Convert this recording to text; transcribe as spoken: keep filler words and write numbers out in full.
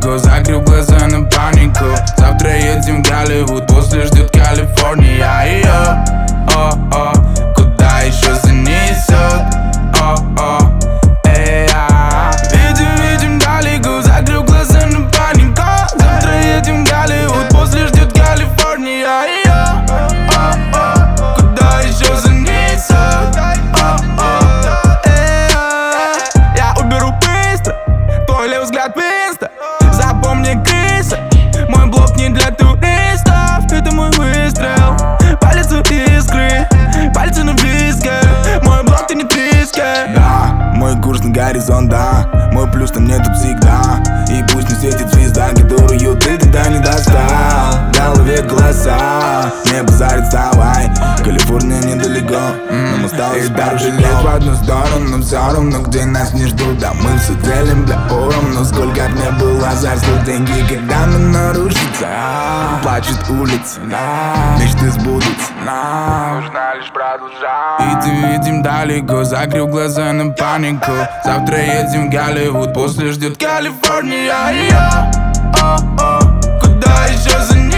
далеко, закрыл глаза на панику. Завтра едем в Голливуд, после ждет Калифорния. Йо, о, о, куда еще занесет? О, о, эй, а. Видим, видим далеко, закрыл глаза на панику. Завтра едем в Голливуд, после ждет Калифорния. Йо, о, о, куда еще занесет? О, о, эй, а. Я уберу быстро твой левый взгляд в инста. Запомни, крыса, мой блог не для туристов. Это мой выстрел, палец у искры, пальцы на близко. Мой блог ты не триски. Да, мой курс на горизонт, да. Мой плюс там нету всегда. И пусть не светит звезда, которую ты тогда не достал. В голове голоса, не базарит, вставай. Калифорния недалеко, но мы осталось пару шагов в одну сторону, но все равно где нас не ждут. Да мы все целим для уром, но сколько мне было азартства деньги, когда мы нарушится. Плачет улица, мечты сбудутся, нужно лишь продолжать. Видим, видим далеко, закрыл глаза на панику. Завтра едем в Голливуд, после ждет Калифорния. Йо, о, о, куда еще занесет?